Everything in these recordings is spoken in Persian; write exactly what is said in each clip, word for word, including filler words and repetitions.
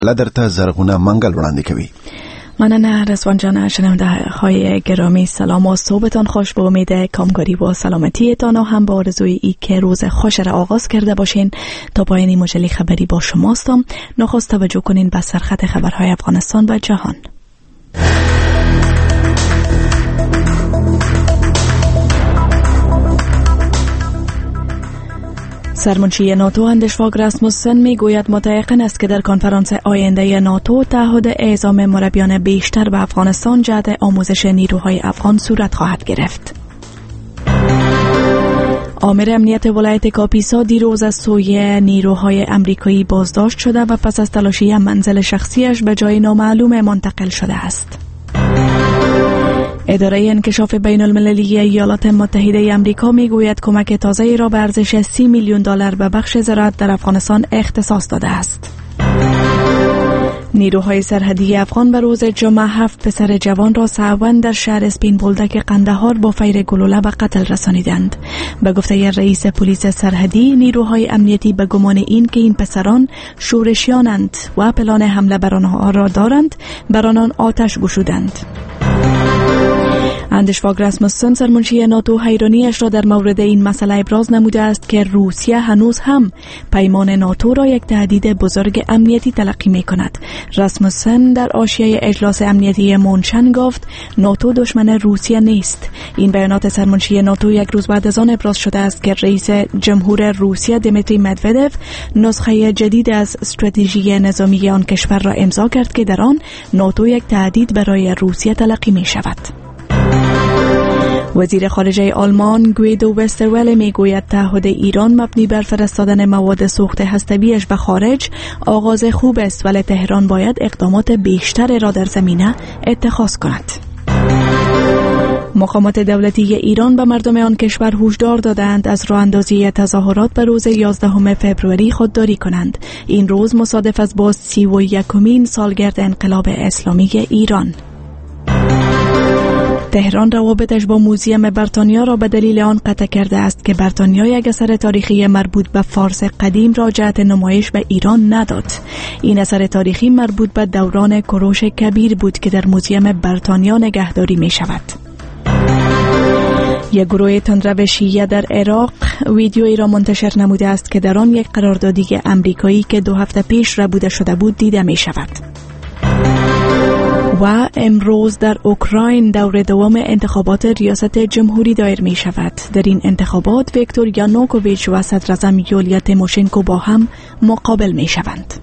لدرته زرغونه منگل وړاندې کوي. مننه رضوان جان. شنونده های گرامی سلام و صبحتان خوش. به امید کامگاری و سلامتیتان و هم با آرزوی ای که روز خوش را آغاز کرده باشین. تا پایان مجله خبری با شماستم. نخست توجه کنین به سرخط خبرهای افغانستان و جهان. سرمنشی ناتو اندشواگ راسموسن می گوید متیقن است که در کنفرانس آینده ناتو تعهد اعزام مربیان بیشتر به افغانستان جهت آموزش نیروهای افغان صورت خواهد گرفت. آمر امنیت ولایت کاپیسا دیروز از سوی نیروهای امریکایی بازداشت شده و پس از تلاشی منزل شخصیش به جای نامعلوم منتقل شده است. اداره انکشاف بین المللی ایالات متحده امریکا می گوید کمک تازه‌ای را به ارزش سی میلیون دلار به بخش زراعت در افغانستان اختصاص داده است. نیروهای سرحدی افغان به روز جمعه هفت پسر جوان را سعون در شهر اسپین بولدک قندهار با فیر گلوله به قتل رسانیدند. به گفته رئیس پلیس سرحدی، نیروهای امنیتی به گمان این که این پسران شورشیانند و پلان حمله بر آنها را دارند، بر آنان آتش گشودند. اندشواگ راسموسن سرمنشی ناتو حیرانیش را در مورد این مسئله ابراز نموده است که روسیه هنوز هم پیمان ناتو را یک تهدید بزرگ امنیتی تلقی می کند. راسموسن در حاشیه اجلاس امنیتی مونشن گفت ناتو دشمن روسیه نیست. این بیانات سرمنشی ناتو یک روز بعد از آن ابراز شده است که رئیس جمهور روسیه دیمیتری مدودف نسخه جدید از استراتژی نظامی آن کشور را امضا کرد که در آن ناتو یک تهدید برای روسیه تلقی می شود. وزیر خارجه آلمان گویدو وسترول می گوید تعهد ایران مبنی بر فرستادن مواد سوخت هسته‌ایش به خارج آغاز خوب است، ولی تهران باید اقدامات بیشتر را در زمینه اتخاذ کند. مقامات دولتی ایران به مردم آن کشور هشدار دادند از راه اندازی تظاهرات به روز یازدهم فوریه خودداری کنند. این روز مصادف است با سی و یکمین سالگرد انقلاب اسلامی ایران. تهران روابطش با موزیم بریتانیا را به دلیل آن قطع کرده است که بریتانیا یک اثر تاریخی مربوط به فارس قدیم را جهت نمایش به ایران نداد. این اثر تاریخی مربوط به دوران کوروش کبیر بود که در موزیم بریتانیا نگهداری می شود. یک گروه تندرو شیعه در عراق ویدیویی را منتشر نموده است که در آن یک قراردادی امریکایی که دو هفته پیش ربوده شده بود دیده می شود. و امروز در اوکراین دور دوم انتخابات ریاست جمهوری دایر می شود. در این انتخابات ویکتور یانوکوویچ و صدراعظم یولیا تیموشنکو با هم مقابل می شوند.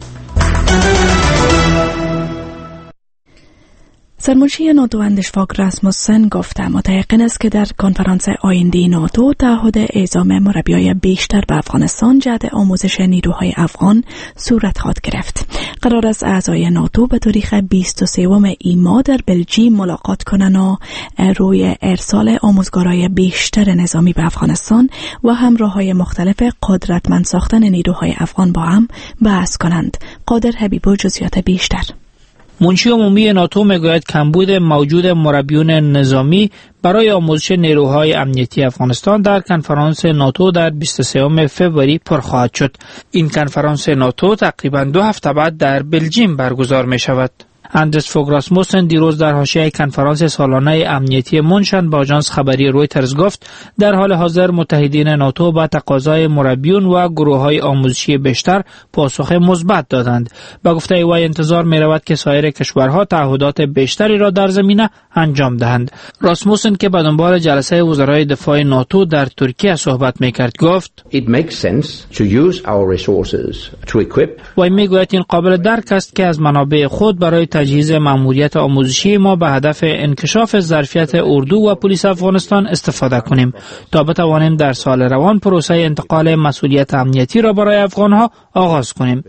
سرمنشی ناتو اندشواگ راسموسن گفته متیقن است که در کنفرانس آینده ناتو تعهد اعزام مربیای بیشتر به افغانستان جهت آموزش نیروهای افغان صورت خواهد گرفت. قرار است اعضای ناتو به تاریخ بیست و سوم این ماه در بلژیم ملاقات کنند و روی ارسال آموزگارای بیشتر نظامی به افغانستان و هم راه‌های مختلف قدرتمند ساختن نیروهای افغان با هم بحث کنند. قادر حبیبو جزئیات بیشتر. منشی عمومی ناتو میگوید کمبود موجود مربیون نظامی برای آموزش نیروهای امنیتی افغانستان در کنفرانس ناتو در بیست و سوم فوریه پر خواهد شد. این کنفرانس ناتو تقریباً دو هفته بعد در بلژیم برگزار می شود. اندشواگ راسموسن دیروز در حاشیه کنفرانس سالانه امنیتی مونشن با آژانس خبری رویترز گفت در حال حاضر متحدین ناتو به تقاضای مربیون و گروه‌های آموزشی بیشتر پاسخ مثبت دادند. با گفته وی انتظار می‌رود که سایر کشورها تعهدات بیشتری را در زمینه انجام دهند. راسموسن که به دنبال جلسه وزرای دفاع ناتو در ترکیه صحبت می‌کرد گفت It makes sense to use our resources to equip. وی می‌گوید این قابل درک است که از منابع خود برای تجهیز مأموریت آموزشی ما به هدف انکشاف ظرفیت اردو و پلیس افغانستان استفاده کنیم تا بتوانیم در سال روان پروسه انتقال مسئولیت امنیتی را برای افغانها آغاز کنیم.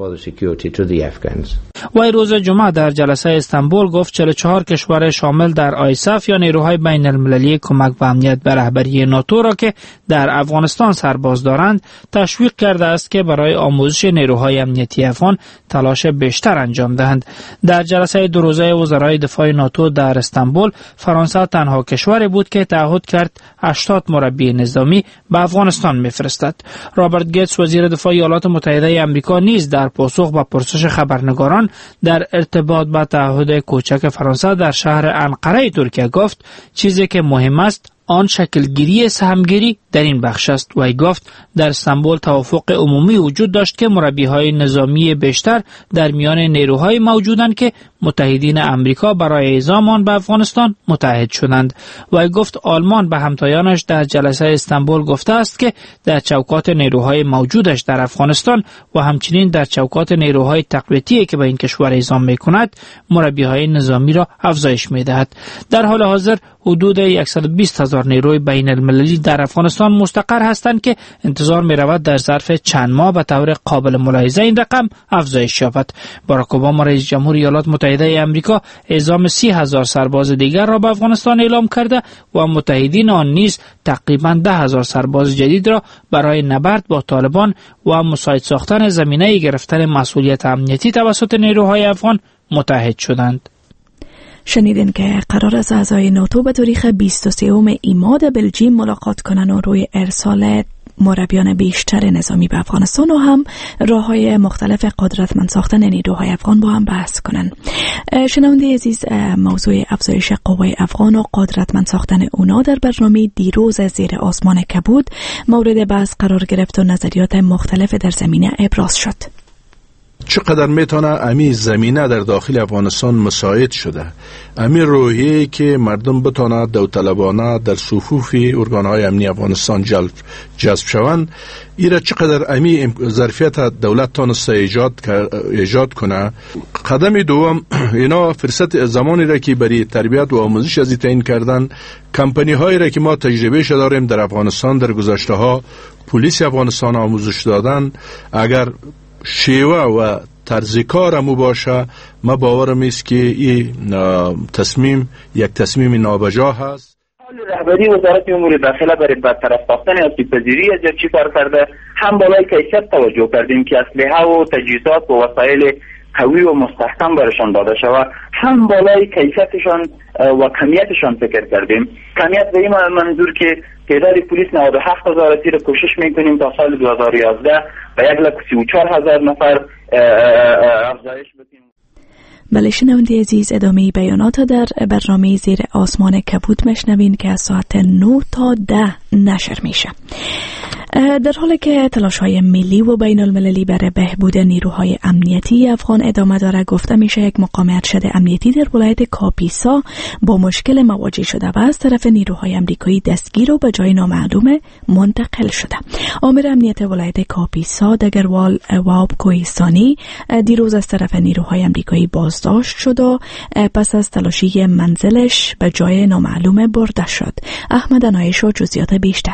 وی روز جمعه در جلسه استانبول گفت چهل و چهار کشور شامل در آیساف یا نیروهای بین المللی کمک به امنیت به رهبری ناتو را که در افغانستان سرباز دارند تشویق کرده است که برای آموزش نیروهای امنیتی افغان تلاش بیشتر انجام دهند. در در جلسه دو روزه وزرای دفاع ناتو در استانبول، فرانسه تنها کشوری بود که تعهد کرد هشتاد مربی نظامی به افغانستان میفرستد. رابرت گیتس وزیر دفاع ایالات متحده آمریکا نیز در پاسخ به پرسش خبرنگاران در ارتباط با تعهد کوچک فرانسه در شهر انقره ترکیه گفت چیزی که مهم است آن شکلگیری سهمگیری در این بخش است. و ای گفت در استانبول توافق عمومی وجود داشت که مربیهای نظامی بیشتر در میان نیروهای موجودند که متحدین امریکا برای اعزام آن به افغانستان متحد شدند. و ای گفت آلمان به همتایانش در جلسه استانبول گفته است که در چوکات نیروهای موجودش در افغانستان و همچنین در چوکات نیروهای تقویتی که به این کشور اعزام میکند مربیهای نظامی را افزایش میدهد. در حال حاضر حدود صد و بیست هزار نیروی بین المللی در افغانستان مستقر هستند که انتظار می رود در ظرف چند ماه به طور قابل ملاحظه این رقم افزایش یابد. باراک اوباما رئیس جمهور ایالات متحده آمریکا اعزام سی هزار سرباز دیگر را به افغانستان اعلام کرده و متحدین آن نیز تقریبا ده هزار سرباز جدید را برای نبرد با طالبان و مساعد ساختن زمینه گرفتن مسئولیت امنیتی توسط نیروهای افغان متحد شدند. شنیدین که قرار است اعضای ناتو به تاریخ بیست و سوم ایماد بلژیم ملاقات کنند و روی ارسال مربیان بیشتر نظامی به افغانستان و هم راه‌های مختلف قدرتمند ساختن نیروهای افغان با هم بحث کنند. شنونده عزیز، موضوع افزایش قوای افغان و قدرتمند ساختن اونا در برنامه دیروز زیر آسمان کبود مورد بحث قرار گرفت و نظریات مختلف در زمینه ابراز شد. چقدر میتونه امی زمینه در داخل افغانستان مساعد شده، امی روحیه که مردم بتونه داوطلبانه در صفوف ارگانهای امنی افغانستان جلب جذب شوند، ایره چقدر امی ظرفیت دولت تانسته ایجاد ایجاد کنه. قدم دوم، اینا فرصت زمانی را که برای تربیت و آموزش از تعیین کردن کمپانی هایی را که ما تجربه شده داریم در افغانستان در گذشته ها پلیس افغانستان آموزش دادن، اگر شیوه و طرز کارمو باشه، ما باورم است که این تصمیم یک تصمیم نابجا هست. رهبری وزارت امور داخله برای برطرف ساختن آسیب‌پذیری از چی کار کرده، هم بالای کیفیت توجه کردیم که اسلحه و تجهیزات و وسایل قوی و مستحکم برشان داده شود، هم بالای کیفیتشان و کمیتشان فکر کردیم. کمیت به این منظور که تعداد پلیس نود و هفت هزار را کوشش میکنیم تا سال دو هزار و یازده به یک لک سی و چهار هزار نفر افزایش بدیم. بله شنونده عزیز، ادامه بیانات در برنامه زیر آسمان کبود مشنوین که از ساعت نه تا ده نشر میشه. در حالی که تلاش‌های ملی و بین المللی برای بهبود نیروهای امنیتی افغان ادامه داره، گفته میشه یک مقام ارشد امنیتی در ولایت کاپیسا با مشکل مواجه شده و از طرف نیروهای امریکایی دستگیر و به جای نامعلوم منتقل شده. آمر امنیت ولایت کاپیسا دگروال واب کوهستانی دیروز از طرف نیروهای امریکایی بازداشت شد و پس از تلاشی منزلش به جای نامعلوم برده شد. احمد انایش و جزئیات بیشتر.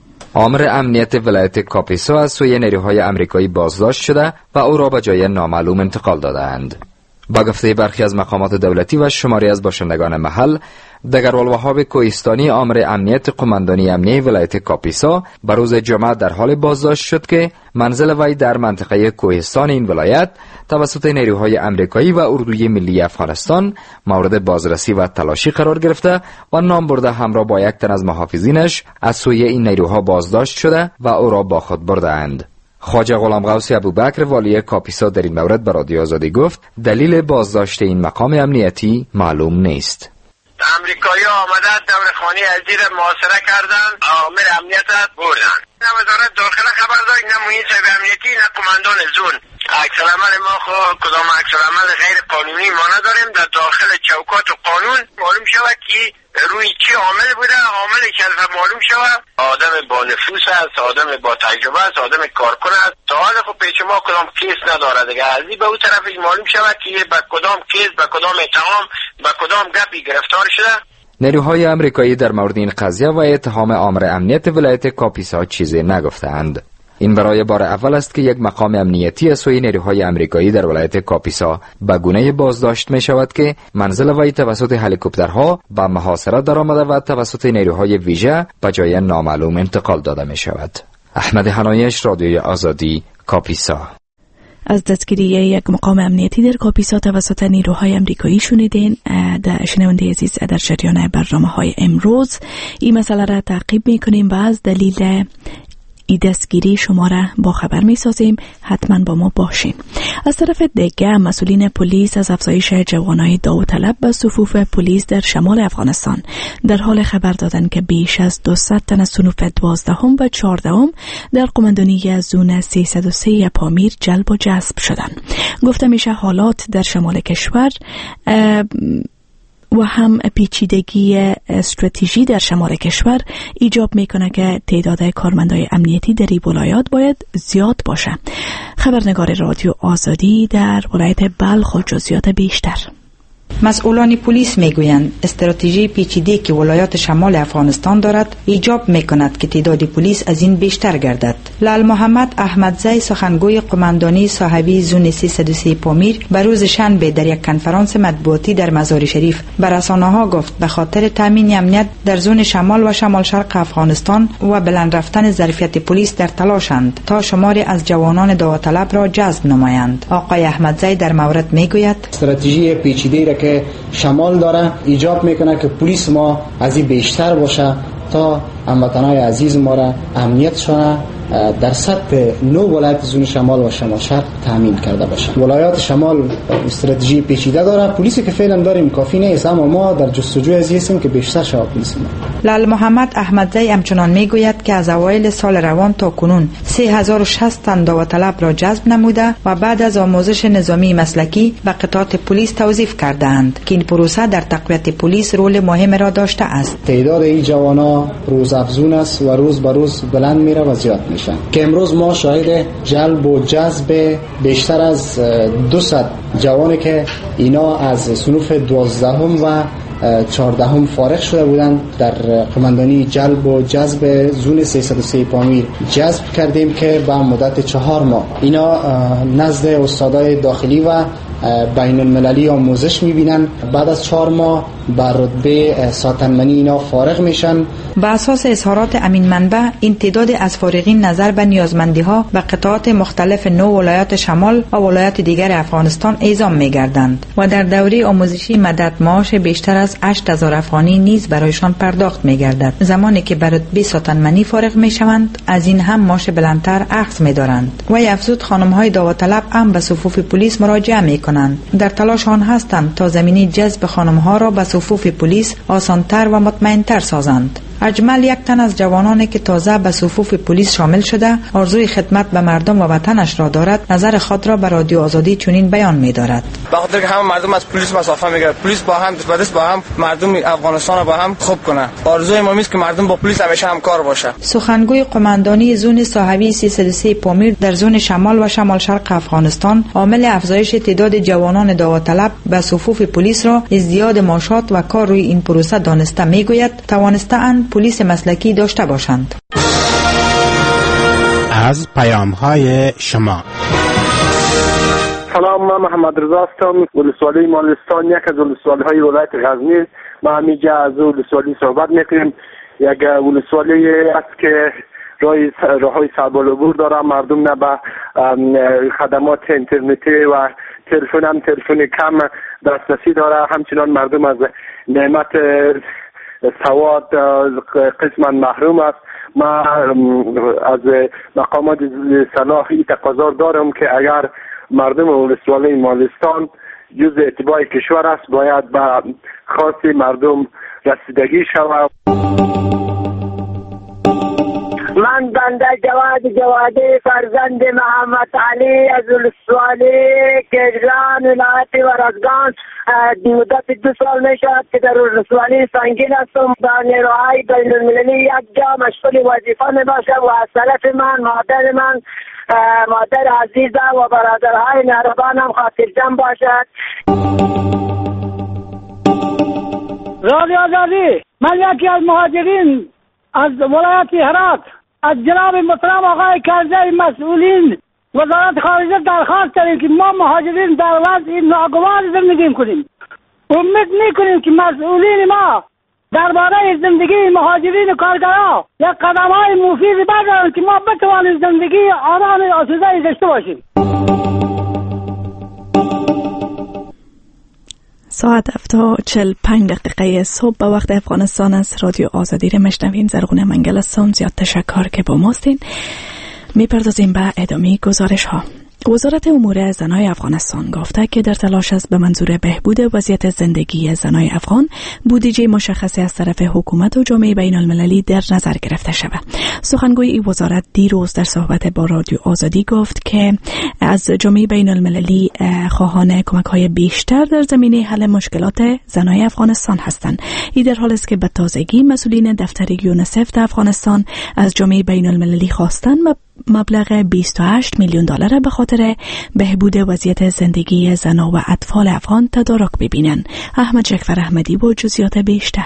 آمر امنیت ولایت کاپیسا از سوی نیروهای امریکایی بازداشت شده و او را به جای نامعلوم انتقال دادند. با گفته برخی از مقامات دولتی و شماری از باشندگان محل، دگروال وهاب کوهستانی آمر امنیت قماندانی امنیه ولایت کاپیسا به روز جمعه در حال بازداشت شد که منزل وی در منطقه کوهستان این ولایت توسط نیروهای امریکایی و اردوی ملی افغانستان مورد بازرسی و تلاشی قرار گرفته و نام برده همراه با یک تن از محافظینش از سوی این نیروها بازداشت شده و او را با خود بردند. خواجه غلام غوث ابوبکر والی کاپیسا در این مورد به رادیو آزادی گفت دلیل بازداشت این مقام امنیتی معلوم نیست. امریکایی آمده دور خانه عزیز محاصره کردن، آمر امنیت بردن. نه وزارت داخله خبر داد، نه محیط صاحب امنیتی، نه قماندان زون. عکس العمل ما خو کدام عکس العمل غیر قانونی ما نداریم. در داخل چوکات و قانون معلوم شود که روی چی عامل بوده، عامل که معلوم شود. آدم با نفوس است، آدم با تجربه است، آدم کارکن است. تا حال خب پیش ما کدام کیس نداره دیگه. از این به اون طرفش معلوم شود که به کدام کیس، به کدام اتهام، به کدام گپی گرفتار شده. نیروهای امریکایی در مورد این قضیه و اتهام آمر امنیت ولایت کاپیسا چیزی نگفتند. این برای بار اول است که یک مقام امنیتی از سوی نیروهای امریکایی در ولایت کاپیسا به گونه بازداشت می شود که منزل وی توسط هلیکوپترها به محاصره درآمده و توسط نیروهای ویژه به جای نامعلوم انتقال داده می شود. احمد حنایش، رادیوی آزادی، کاپیسا. از دستگیری یک مقام امنیتی در کاپیسا توسط نیروهای امریکایی شنیدین. در شنونده عزیز در جریان برنامه‌های امروز این مسئله را تعقیب می‌کنیم و از دلیل ای دستگیری شما را با خبر می سازیم. حتما با ما باشین. از طرف دیگه مسئولین پلیس از افزایش جوانای داوطلب به صفوف پلیس در شمال افغانستان در حال خبر دادن که بیش از دویست تن از صنوف دوازدهم و چهاردهم در قماندانی زون سیصد و سه پامیر جلب و جذب شدند. گفته میشه حالات در شمال کشور و هم پیچیدگی استراتژی در شمال کشور ایجاب میکنه که تعداد کارمندای امنیتی در این ولایات باید زیاد باشه. خبرنگار رادیو آزادی در ولایت بلخ و جزئیات بیشتر. مسئولان پلیس میگویند استراتژی پیچیده که ولایات شمال افغانستان دارد ایجاب میکند که تعداد پلیس از این بیشتر گردد. لال محمد احمدزی سخنگوی قماندانی صاحبی زون سیصد و سه پامیر به روز شنبه در یک کنفرانس مطبوعاتی در مزار شریف به رسانه‌ها گفت به خاطر تامین امنیت در زون شمال و شمال شرق افغانستان و بلند رفتن ظرفیت پلیس در تلاشند تا شماری از جوانان داوطلب را جذب نمایند. آقای احمدزی در مورد میگوید استراتژی پیچیده که شمال داره ایجاب میکنه که پلیس ما از این بیشتر باشه تا هموطنان عزیز ما را امنیتشان در سطح نو ولایت زون شمال و شمال شرق تامین کرده باشه. ولایات شمال استراتژی پیچیده داره. پلیسی که فعلا داریم کافی نیست، اما ما در جستجوی از هستیم که بیشتر شود پلیس ما. لال محمد احمدزی همچنان میگوید که از اوایل سال روان تا کنون سه هزار و شصت تن داوطلب را جذب نموده و بعد از آموزش نظامی مسلکی به قطعات پلیس توظیف کردند که این پروسه در تقویت پلیس رول مهم را داشته است. تعداد این جوانا روز افزون است و روز به روز بلند میره و زیاد میشه که امروز ما شاهد جلب و جذب بیشتر از دویست جوانی که اینا از صنوف دوازدهم و چهاردهم فارغ شده بودند در قماندانی جلب و جذب زون سیصد و سه پامیر جذب کردیم که با مدت چهار ماه اینا نزد استادای داخلی و بین المللی آموزش میبینن. بعد از چهار ماه بر رتبه ساتنمنی اینا فارغ میشن. با اساس اظهارات امین منبع این تعداد از فارغین نظر به نیازمندی ها و قطعات مختلف نو ولایات شمال و ولایات دیگر افغانستان اعزام میگردند و در دوره آموزشی مدد معاش بیشتر از هشت هزار افغانی نیز برایشان پرداخت میگردد. زمانی که بر رتبه ساتنمنی فارغ میشوند از این هم معاش بلندتر اخذ میدارند. و افزود خانم های داوطلب هم به صفوف پلیس مراجعه میکنند. در تلاش آن هستند تا زمینه جذب خانم ها را به صفوف پلیس آسانتر و مطمئنتر سازند. اجمل یک تن از جوانانی که تازه به صفوف پلیس شامل شده آرزوی خدمت به مردم و وطنش را دارد نظر خود را به رادیو آزادی چنین بیان می‌دارد. به خاطر که همه مردم از پلیس مسافه میگیرند، پلیس با هم دست به دست با هم مردم افغانستان را با هم خوب کنه. آرزوی ما است که مردم با پلیس همیشه همکار باشه. سخنگوی قماندانی زون صاحبی سیصد و سه پامیر در زون شمال و شمال شرق افغانستان عامل افزایش تعداد جوانان داوطلب به صفوف پلیس را ازدیاد معاشات و کار روی این پروسه دانسته میگوید توانسته‌اند پلیس مسلکی داشته باشند. از پیام‌های شما. سلام، من محمد رضا هستم، ولسوالی مالستان، یک از ولسوالی‌های ولایت غزنی. ما همیجا از ولسوالی صحبت می‌کنیم. یک ولسوالی است که راهی راه‌های صعب العبور داره، مردم نه به خدمات اینترنتی و تلفن هم تلفن کم دسترسی داره. همچنان مردم از نعمت سواد قسما محروم است. ما از مقامات صلاحی تقاضا دارم که اگر مردم ولسوالی مالستان جزء اتباع کشور است باید به خواست مردم رسیدگی شود. من بنده جواد جوادی فرزند محمد علی از ولسوالی کجران ولایت ورزگان مدت دو سال می شود که در ولسوالی سنگین هستم. با نیروهای بین المللی یک جا مشغول وظیفه می باشم و از طرف من مادر من مادر عزیزه و برادرهای مهربانم خاطرجم باشد. رادیو آزادی، من یکی از مهاجرین از ولایت هرات از جناب محترم آقای کرزی مسئولین وزارت خارجه درخواست داریم که ما مهاجرین در وضع ناگوار زندگی کنیم. امید میکنیم که مسئولین ما درباره زندگی مهاجرین و کارگرها یک قدم های مفیدی بردارند که ما بتوانیم زندگی آرام و آسوده داشته باشیم. ساعت هفت و چهل و پنج دقیقه صبح به وقت افغانستان است. رادیو آزادی را مشنوین. زرغون منگل هستم. زیاد تشکر که با ماستین. میپردازیم به ادامه گزارش ها. وزارت امور زنای افغانستان گفته که در تلاش است به منظور بهبود وضعیت زندگی زنای افغان بودجه مشخصی از طرف حکومت و جامعه بین المللی در نظر گرفته شود. سخنگوی این وزارت دیروز در صحبت با رادیو آزادی گفت که از جامعه بین المللی خواهان کمک های بیشتر در زمینه حل مشکلات زنای افغانستان هستند. این در حالی است که به تازگی مسئولین دفتر یونیسف در افغانستان از جامعه بین المللی خواستند مبلغ بیست و هشت میلیون دلار به خاطر بهبود وضعیت زندگی زنان و اطفال افغان تدارک ببینند. احمد جعفر احمدی با جزئیات بیشتر.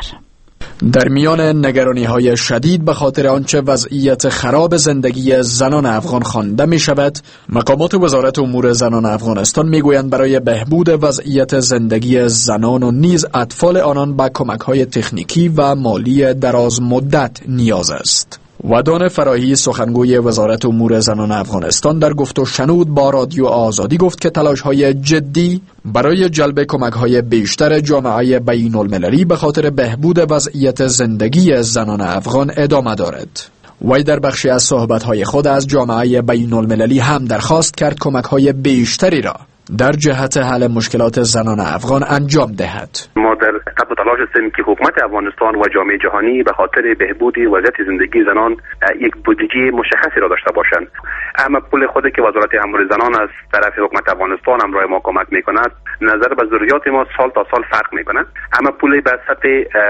در میان نگرانی‌های شدید به خاطر آنچه وضعیت خراب زندگی زنان افغان خوانده می شود، مقامات وزارت امور زنان افغانستان می گویند برای بهبود وضعیت زندگی زنان و نیز اطفال آنان به کمک‌های تکنیکی و مالی دراز مدت نیاز است. ودان فراهی سخنگوی وزارت امور زنان افغانستان در گفت و شنود با رادیو آزادی گفت که تلاش‌های جدی برای جلب کمک‌های بیشتر جامعه بین المللی به خاطر بهبود وضعیت زندگی زنان افغان ادامه دارد. وی در بخشی از صحبت‌های خود از جامعه بین المللی هم درخواست کرد کمک‌های بیشتری را در جهت حل مشکلات زنان افغان انجام دهد. ما در تب تلاش هستیم که حکومت افغانستان و جامعه جهانی به خاطر بهبود وضعیت زندگی زنان یک بودجه مشخصی را داشته باشند. اما پول خودی که وزارت امور زنان از طرف حکومت افغانستان همراه ما کمک میکند نظر به ضروریات ما سال تا سال فرق میکند. اما پولی به سطح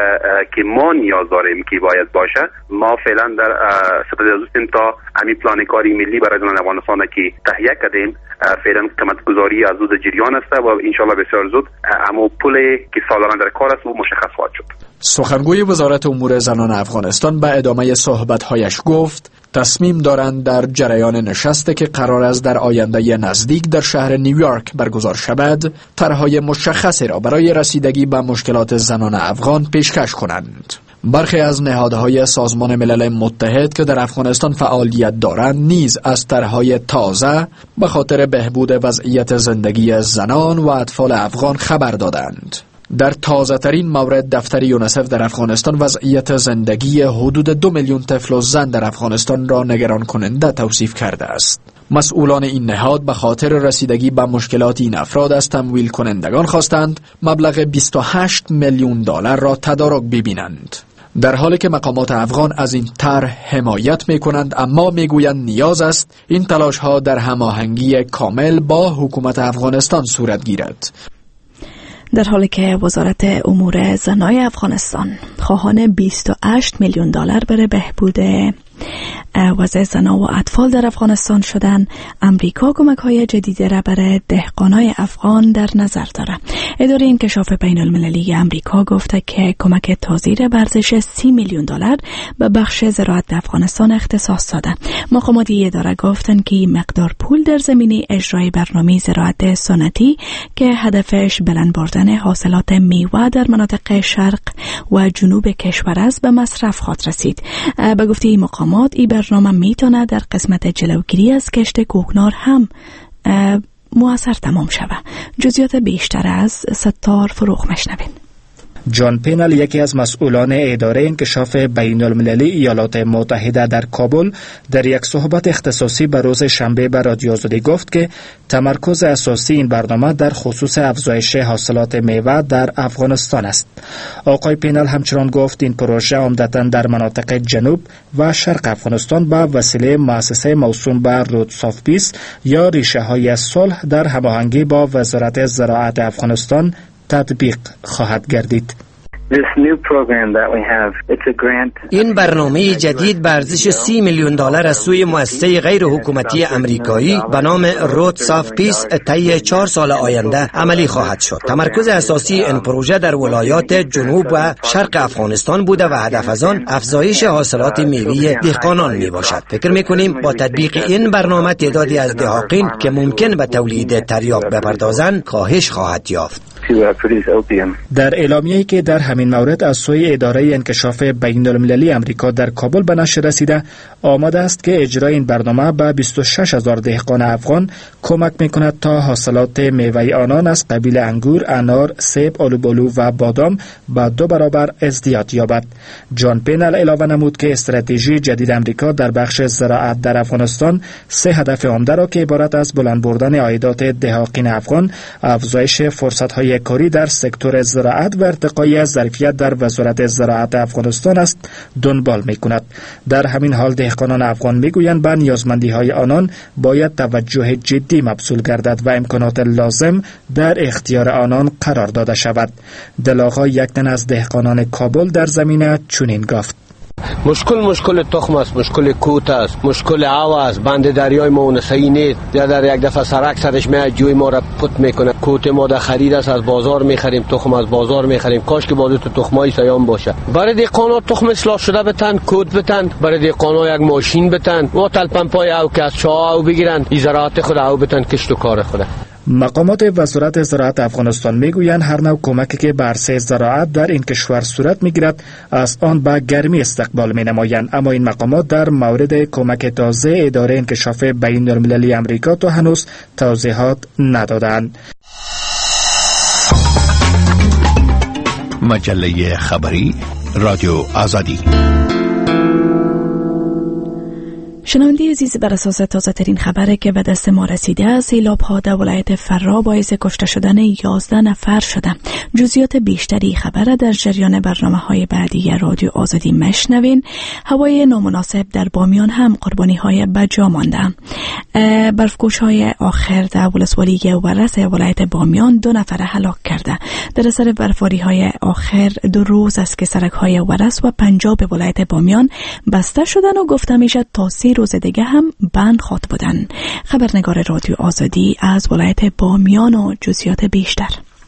که ما نیاز داریم که باید باشه، ما فعلا در سطح هستیم تا همین پلان کاری ملی برای زنان افغانستان که تهیه کردیم فعلا قیمت گذاری از روز جریان است و ان شاء الله بسیار زود اما پولی که سالانه در کار است و مشخص خواهد شد. سخنگوی وزارت امور زنان افغانستان به ادامه صحبت‌هایش گفت تصمیم دارند در جریان نشستی که قرار است در آینده نزدیک در شهر نیویورک برگزار شود، طرح‌های مشخصی را برای رسیدگی به مشکلات زنان افغان پیشکش کنند. برخی از نهادهای سازمان ملل متحد که در افغانستان فعالیت دارند نیز از طرح‌های تازه به خاطر بهبود وضعیت زندگی زنان و اطفال افغان خبر دادند. در تازه ترین مورد دفتر یونیسف در افغانستان وضعیت زندگی حدود دو میلیون طفل و زن در افغانستان را نگران کننده توصیف کرده است. مسئولان این نهاد به خاطر رسیدگی به مشکلات این افراد از تمویل کنندگان خواستند مبلغ بیست و هشت میلیون دلار را تدارک ببینند. در حالی که مقامات افغان از این طرح حمایت می کنند، اما می گویند نیاز است این تلاش ها در هماهنگی کامل با حکومت افغانستان صورت گیرد. در حالی که وزارت امور زنای افغانستان خواهان بیست و هشت میلیون دلار برای بهبود وضع زنان و اطفال در افغانستان شدن، امریکا کمک‌های جدیدی را برای دهقانای افغان در نظر دارد. اداره انکشاف بین المللی امریکا گفته که کمک تازه را به ارزش سی میلیون دلار به بخش زراعت افغانستان اختصاص داده. مقامات اداره گفتند که مقدار پول در زمینه اجرای برنامه زراعت سنتی که هدفش بلند بردن حاصلات میوه در مناطق شرق و جنوب کشور است به مصرف خواهد رسید. به گفته مقامات این برنامه میتونه در قسمت جلوگیری از کشت کوکنار هم مؤثر تمام شود. جزئیات بیشتر از ستار فروغ مشنوین. جان پینل، یکی از مسئولان اداره انکشاف بین المللی ایالات متحده در کابل، در یک صحبت اختصاصی به روز شنبه به رادیو آزادی گفت که تمرکز اساسی این برنامه در خصوص افزایش حاصلات میوه در افغانستان است. آقای پینل همچنان گفت این پروژه عمدتاً در مناطق جنوب و شرق افغانستان با وسیله مؤسسه موسوم به رود ساف پیس یا ریشه های صلح در هماهنگی با وزارت زراعت افغانستان تطبیق خواهد گردید. این برنامه جدید به ارزش سی میلیون دلار از سوی مؤسسه غیر حکومتی امریکایی به نام رود ساف پیس طی چهار سال آینده عملی خواهد شد. تمرکز اساسی این پروژه در ولایات جنوب و شرق افغانستان بوده و هدف از آن افزایش حاصلات میوه دهقانان می باشد. فکر می کنیم با تطبیق این برنامه تعدادی از دهقان که ممکن به تولید تریاک بپردازند کاهش خواهد یافت. در اعلامیه‌ای که در همین مورد از سوی اداره انکشاف بین‌المللی امریکا در کابل به نشر رسیده، آمده است که اجرای این برنامه به بیست و شش هزار دهقان افغان کمک می‌کند تا حاصلات میوه آنان از قبیل انگور، انار، سیب، آلوبالو و بادام به دو برابر ازدیاد یابد. جان پینل علاوه نمود که استراتژی جدید امریکا در بخش زراعت در افغانستان سه هدف عمده را که عبارت از بلند بردن عایدات دهقان افغان، افزایش فرصت‌های کاری در سکتور زراعت و ارتقای ظرفیت در وزارت زراعت افغانستان است دنبال می‌کند. در همین حال دهقانان افغان می‌گویند به نیازمندی‌های آنان باید توجه جدی مبذول گردد و امکانات لازم در اختیار آنان قرار داده شود. دلاغا یک تن از دهقانان کابل در زمینه چنین گفت: مشکل مشکل تخم است، مشکل کوت است، مشکل آو است. بند دریای ما اون صحیح نیست. یا در یک دفعه سرک سرش میاد جوی ما را پت میکنه. کوت ما در خرید است، از بازار میخریم، تخم از بازار میخریم. کاش که بازار تو تخمای سیام باشه. برای دهقانا تخم اصلاح شده بتن، کوت بتن. برای دهقانا یک ماشین بتن. و تلپمپای او که از چاه او بگیرن، ای زراعت خود او بتن، کشت و کار خود. مقامات وزارت زراعت افغانستان میگویند هر نوع کمکی که به عرصه زراعت در این کشور صورت میگیرد از آن به گرمی استقبال مینمایند، اما این مقامات در مورد کمک تازه اداره انکشاف بین‌المللی امریکا تا هنوز توضیحات ندادند. مجله خبری رادیو آزادی. شنونده عزیز، بر اساس تازه ترین خبره که به دست ما رسیده، سیلاب ها در ولایت فرا باعث کشته شدن یازده نفر شده. جزئیات بیشتری خبره در جریان برنامه های بعدی رادیو آزادی مشنوین. هوای نامناسب در بامیان هم قربانی های بجا مانده. برفکوش های آخر در ولسوالی ورس ولایت بامیان دو نفر هلاک کرده. در اثر برفباری های آخر دو روز است که سرک های ورس و پنجاب ولایت بامیان بسته شدن و گفته میشه تا سی روز دیگه هم بند خواهد بودن. خبرنگار رادیو آزادی از ولایت بامیان و جزئیات بیشتر.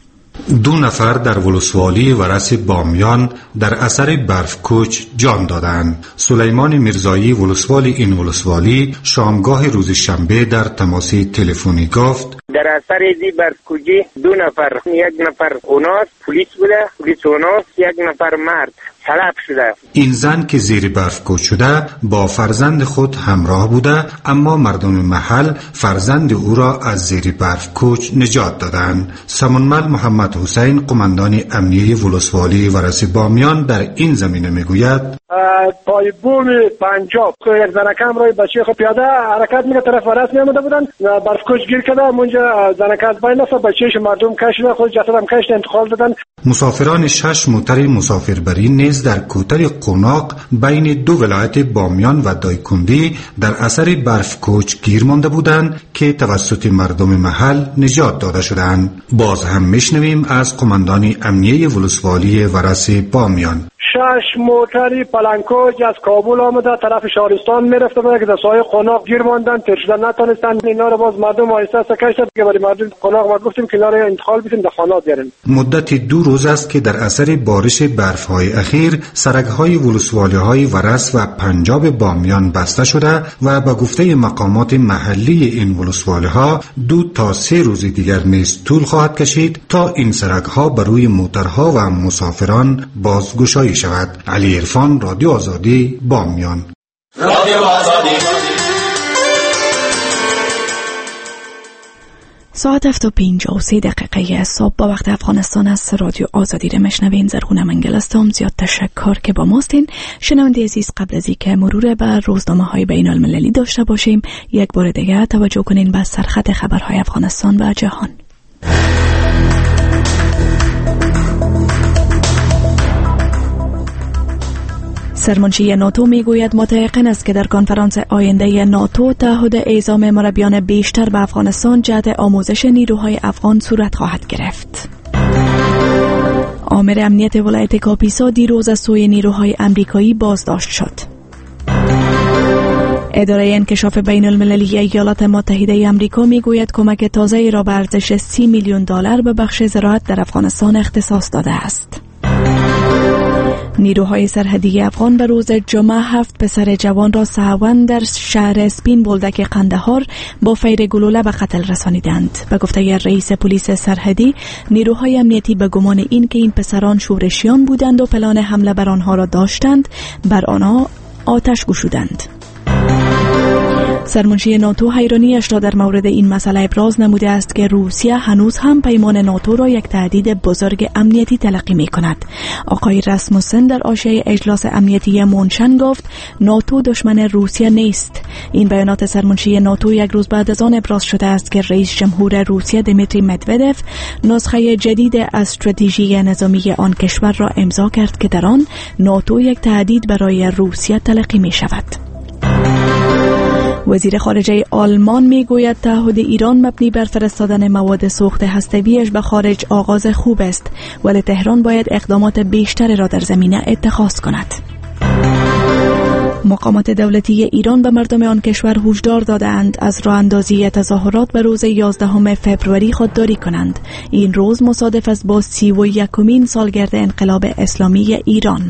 دو نفر در ولسوالی ورس بامیان در اثر برفکوچ جان دادند. سلیمان میرزایی ولسوالی این ولسوالی شامگاه روز شنبه در تماس تلفنی گفت: در اثر دی برفکوچی دو نفر، یک نفر اوناس پلیس بوده، پلیس اوناس، یک نفر مرد تلف شده. این زن که زیر برفکوچ شده با فرزند خود همراه بوده، اما مردم محل فرزند او را از زیر برفکوچ نجات دادند. سمنمل محمد حسین قماندان امنیه ولسوالی ورس بامیان در این زمینه میگوید: پای بوم پنجاب یک زنکم روی بچه خود پیاده حرکت میگه طرف ورس میامده بودن، برفکوچ گیر کرده، اونجا زنکم از بین رفت، بچهش مردم کشیدن، خود جسدم کشیدن انتقال دادن. مسافران شش موتر مسافربری نیز در کوتل قوناق بین دو ولایت بامیان و دایکندی در اثر برفکوچ گیر مانده بودند که توسط مردم محل نجات داده شدند. باز هم میشنویم از قماندان امنیه ولسوالی ورس بامیان: شش موتری پلنکوج از کابل آمده طرف شهرستان میرفته بوده که در سایه قوناق گیر ماندن، تیر شدن نتونستن. اینا رو باز مردم آهسته آهسته کشتن که برای مردم قوناق ما گفتیم که اینا رو انتقال بدیم در خانات بیاریم. مدت دو روز است که در اثر بارش برف‌های اخیر سرک‌های ولسوالی‌های ورس و پنجاب بامیان بسته شده و با گفته مقامات محلی این ولسوالی‌ها دو تا سه روز دیگر نیز طول خواهد کشید تا این سرک‌ها بر روی موترها و مسافران بازگشایی شود. علی عرفان، رادیو آزادی، بامیان. رادیو آزادی. ساعت هفت و پنجاه و سه دقیقه صبح با وقت افغانستان است. رادیو آزادی را مشنوین. زرغونه منگل هستم. زیاد تشکر که با ماستین. شنونده عزیز، قبل از اینکه مرور بر روزنامه های بین المللی داشته باشیم، یک بار دیگه توجه کنین به سرخط خبرهای افغانستان و جهان. سرمنشی ناتو میگوید متيقن است که در کنفرانس آینده ناتو تعهد اعزام مربیان بیشتر به افغانستان جهت آموزش نیروهای افغان صورت خواهد گرفت. آمر امنیت ولایت کاپیسا دیروز از سوی نیروهای امریکایی بازداشت شد. اداره انکشاف بین المللی ایالات متحده امریکا میگوید کمک تازه‌ای را به ارزش سی میلیون دلار به بخش زراعت در افغانستان اختصاص داده است. نیروهای سرحدی افغان به روز جمعه هفت پسر جوان را سهون در شهر اسپین بولدک قندهار با فیر گلوله به قتل رسانیدند. به گفته رئیس پلیس سرحدی، نیروهای امنیتی به گمان این که این پسران شورشیان بودند و پلان حمله بر آنها را داشتند، بر آنها آتش گشودند. سرمنشی ناتو حیرانیش را در مورد این مسئله ابراز نموده است که روسیه هنوز هم پیمان ناتو را یک تهدید بزرگ امنیتی تلقی می کند. آقای راسموسن در حاشیه اجلاس امنیتی مونشن گفت ناتو دشمن روسیه نیست. این بیانات سرمنشی ناتو یک روز بعد از آن ابراز شده است که رئیس جمهور روسیه دیمیتری مدودف نسخه جدید از استراتژی نظامی آن کشور را امضا کرد که در آن ناتو یک تهدید برای روسیه تلقی می شود. وزیر خارجه آلمان میگوید تعهد ایران مبنی بر فرستادن مواد سوخت هسته‌ایش به خارج آغاز خوب است، ولی تهران باید اقدامات بیشتری را در زمینه اتخاذ کند. مقامات دولتی ایران به مردم آن کشور هشدار دادند از راه اندازی تظاهرات به روز یازدهم فوریه خودداری کنند. این روز مصادف است با سی و یکمین سالگرد انقلاب اسلامی ایران.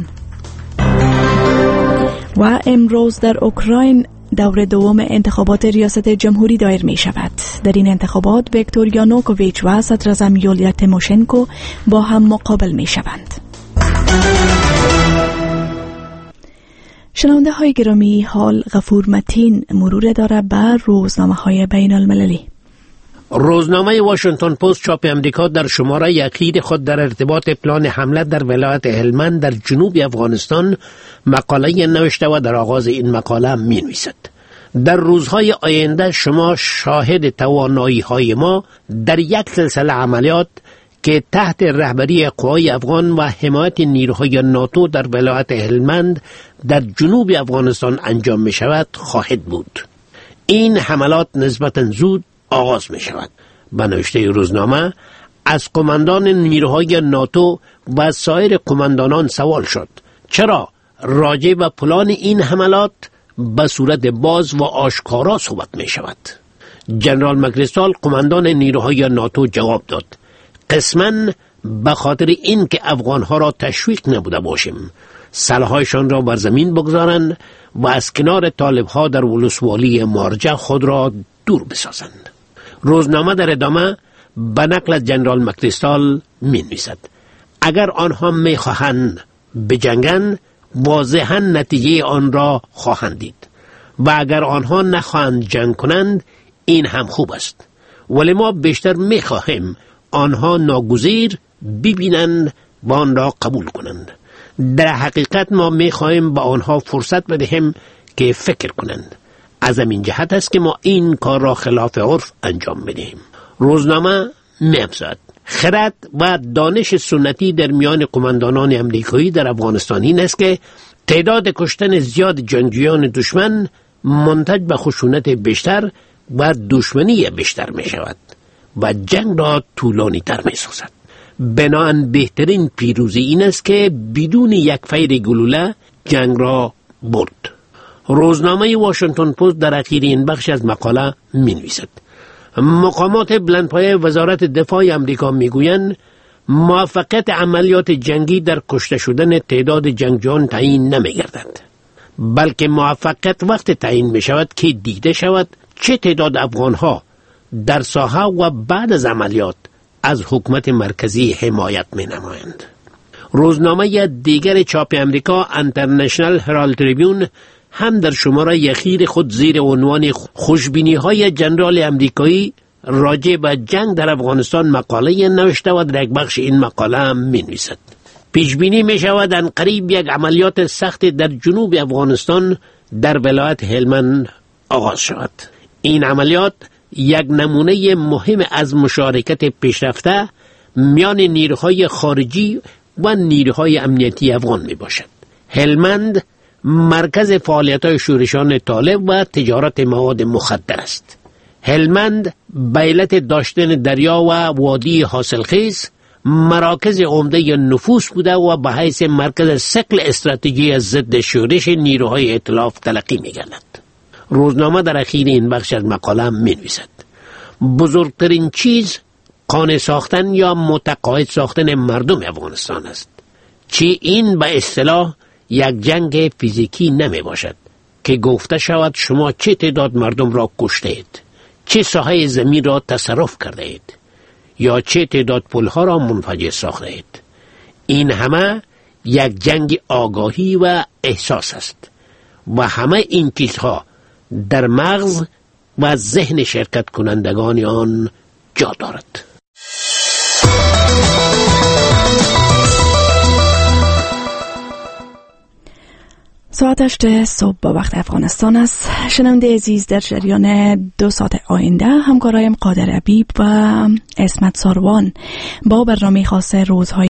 و امروز در اوکراین دور دوم انتخابات ریاست جمهوری دایر می شود. در این انتخابات ویکتور یانوکوویچ و صدراعظم یولیا تیموشنکو با هم مقابل می شوند. شنونده های گرامی، حال غفور متین مرور داره بر روزنامه های بین المللی. روزنامه واشنگتن پست چاپ امریکا در شماره اخیر خود در ارتباط پلان حمله در ولایت هلمند در جنوب افغانستان مقاله نوشته و در آغاز این مقاله می نویسد: در روزهای آینده شما شاهد توانایی های ما در یک سلسله عملیات که تحت رهبری قوای افغان و حمایت نیروهای ناتو در ولایت هلمند در جنوب افغانستان انجام می شود خواهد بود. این حملات نسبتاً زود آغاز می شود. به نوشته روزنامه از قماندان نیروهای ناتو و سایر قماندانان سوال شد چرا راجع به پلان این حملات به صورت باز و آشکارا صحبت می شود. جنرال مکریستال قماندان نیروهای ناتو جواب داد: قسماً به خاطر این که افغانها را تشویق نبوده باشیم سلاح‌هایشان را بر زمین بگذارند و از کنار طالب‌ها در ولسوالی مارجه خود را دور بسازند. روزنامه در ادامه به نقل از جنرال مکریستال می نویسد: اگر آنها می خواهند بجنگند واضحاً نتیجه آن را خواهند دید و اگر آنها نخواهند جنگ کنند این هم خوب است، ولی ما بیشتر می خواهیم آنها ناگزیر ببینند و آن را قبول کنند. در حقیقت ما می خواهیم به آنها فرصت بدهیم که فکر کنند. از این جهت است که ما این کار را خلاف عرف انجام بدهیم. روزنامه می‌افزاید: خرد و دانش سنتی در میان قماندانان امریکایی در افغانستان این است که تعداد کشتن زیاد جنگجویان دشمن منتج به خشونت بیشتر و دشمنی بیشتر می شود و جنگ را طولانی تر می سازد. بنابراین بهترین پیروزی این است که بدون یک فیر گلوله جنگ را برد. روزنامه واشنگتن پست در اخیر این بخش از مقاله می نویسد: مقامات بلندپایه وزارت دفاع امریکا می گویند موفقیت عملیات جنگی در کشته شدن تعداد جنگجویان تعیین نمی گردد، بلکه موفقیت وقت تعیین می شود که دیده شود چه تعداد افغانها در ساحه و بعد از عملیات از حکومت مرکزی حمایت می نمایند. روزنامه دیگر چاپ امریکا انترنشنال هرالد تریبیون هم در شماره اخیر خود زیر عنوان خوشبینی های جنرال امریکایی راجع به جنگ در افغانستان مقاله نوشته و در یک بخش این مقاله هم می نویسد: پیش بینی می شود ان قریب یک عملیات سخت در جنوب افغانستان در ولایت هلمند آغاز شود. این عملیات یک نمونه مهم از مشارکت پیشرفته میان نیروهای خارجی و نیروهای امنیتی افغان می باشد. هلمند مرکز فعالیت‌های شورشیان طالب و تجارت مواد مخدر است. هلمند به علت داشتن دریا و وادی حاصلخیز مراکز عمده نفوذ بوده و به حیث مرکز ثقل استراتژی ضد شورش نیروهای ائتلاف تلقی می‌گردد. روزنامه در اخیر این بخش از مقاله می‌نویسد: بزرگترین چیز قانع ساختن یا متقاعد ساختن مردم افغانستان است. چی این به اصطلاح یک جنگ فیزیکی نمی باشد که گفته شود شما چه تعداد مردم را کشتید، چه ساحه زمین را تصرف کرده اید یا چه تعداد پلها را منفجر ساخته اید. این همه یک جنگ آگاهی و احساس است و همه این چیزها در مغز و ذهن شرکت کنندگان آن جا دارد. ساعت هشت صبح با وقت افغانستان است. شنونده عزیز، در جریان دو ساعت آینده همکارایم قادر عبیب و اسمت ساروان با برنامه خاص روزهای